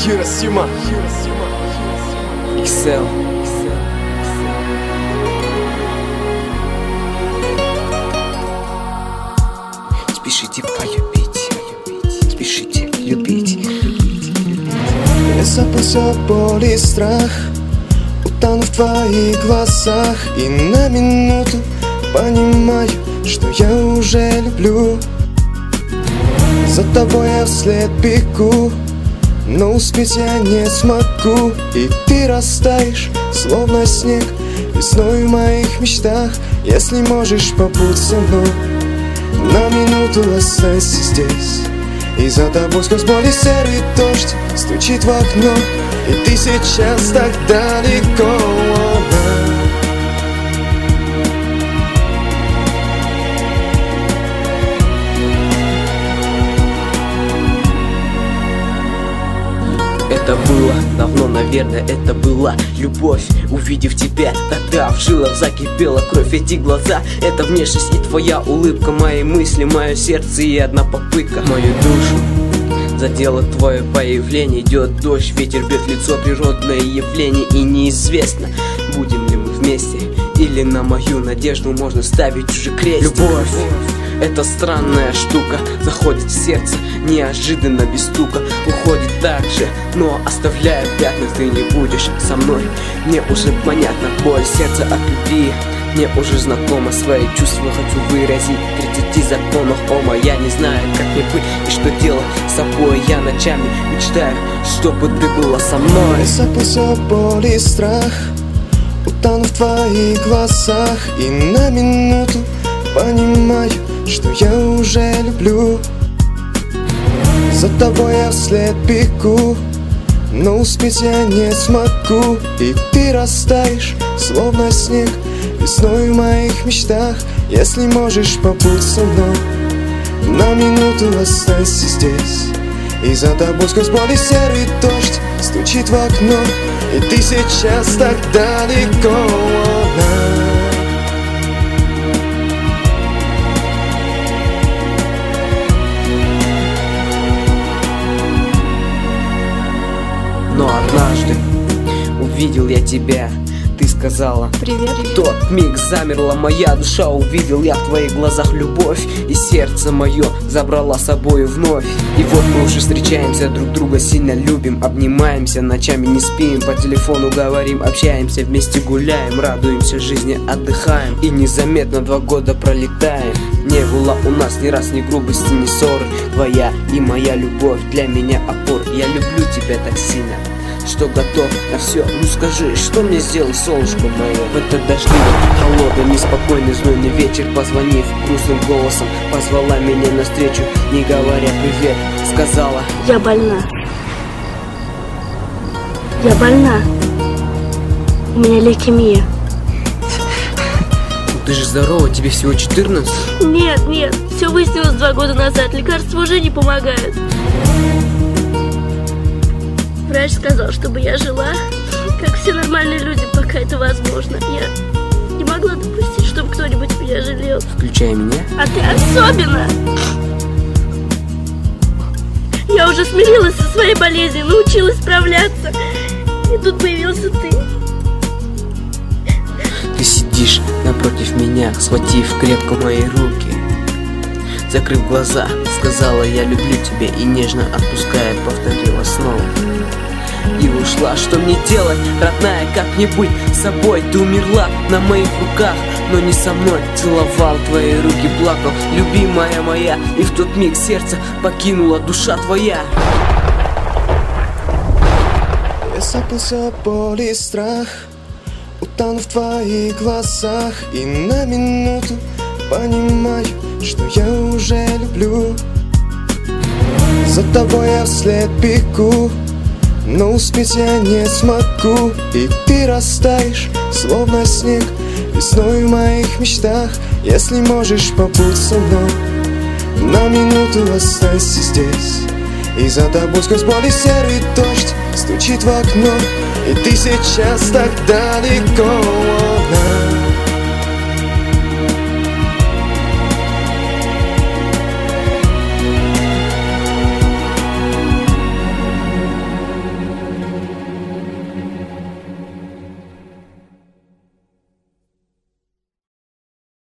Хиросима XL. Спешите полюбить, спешите любить. Я забылся боль и страх, утону в твоих глазах, и на минуту понимаю, что я уже люблю. За тобой я вслед бегу, но успеть я не смогу. И ты растаешь, словно снег, весной в моих мечтах. Если можешь, побудь со мной, на минуту останься здесь. И за тобой сквозь боль и серый дождь стучит в окно, и ты сейчас так далеко. Это было давно, наверное, это была любовь. Увидев тебя, тогда в жилах закипела кровь. Эти глаза, это внешность и твоя улыбка, мои мысли, мое сердце и одна попытка. Мою душу задело твое появление. Идет дождь, ветер бьет в лицо, природное явление. И неизвестно, будем ли мы вместе, или на мою надежду можно ставить уже крестик. Любовь — это странная штука, заходит в сердце неожиданно, без стука. Уходит так же, но оставляя пятна. Ты не будешь со мной, мне уже понятно. Боль сердца от любви мне уже знакома. Свои чувства хочу выразить в 30 законах Ома. Я не знаю, как мне быть и что делать с собой. Я ночами мечтаю, чтобы ты была со мной. Я забылся боль и страх, утону в твоих глазах, и на минуту понимаю, что я уже люблю. За тобой я вслед бегу, но успеть я не смогу. И ты растаешь, словно снег, весной в моих мечтах. Если можешь, побудь со мной, на минуту останься здесь. И за тобой сквозь боль и серый дождь стучит в окно, и ты сейчас так далеко. Но однажды увидел я тебя, ты сказала привет. В тот миг замерла моя душа, увидел я в твоих глазах любовь, и сердце мое забрала с собой вновь. И вот мы уже встречаемся, друг друга сильно любим, обнимаемся, ночами не спим, по телефону говорим, общаемся, вместе гуляем, радуемся жизни, отдыхаем. И незаметно 2 года пролетаем. Не было у нас ни раз ни грубости, ни ссоры. Твоя и моя любовь для меня опора. Я люблю тебя так сильно, что готов на все. Ну скажи, что мне сделать, солнышко мое? В этот дождливый, холодный, неспокойный, знойный вечер, позвонив грустным голосом, позвала меня навстречу, не говоря привет, сказала: Я больна. Я больна. У меня лейкемия. Ты же здорова, тебе всего 14. Нет, все выяснилось 2 года назад. Лекарства уже не помогают. Врач сказал, чтобы я жила, как все нормальные люди, пока это возможно. Я не могла допустить, чтобы кто-нибудь меня жалел. Включая меня. А ты особенно. Я уже смирилась со своей болезнью, научилась справляться. И тут появился ты. Ты сидишь напротив меня, схватив крепко мои руки. Закрыв глаза, сказала: я люблю тебя, и нежно отпуская, повторила снова. И ушла. Что мне делать, родная, как мне быть с собой? Ты умерла на моих руках, но не со мной. Целовал твои руки, плакал, любимая моя. И в тот миг сердце покинула душа твоя. Я забылся боль и страх, утону в твоих глазах, и на минуту понимаю, что я уже люблю. За тобой я вслед бегу, но успеть я не смогу. И ты растаешь, словно снег, весной в моих мечтах. Если можешь, побудь со мной, на минуту останься здесь. И за тобой сквозь боль и серый дождь стучит в окно, и ты сейчас так далеко.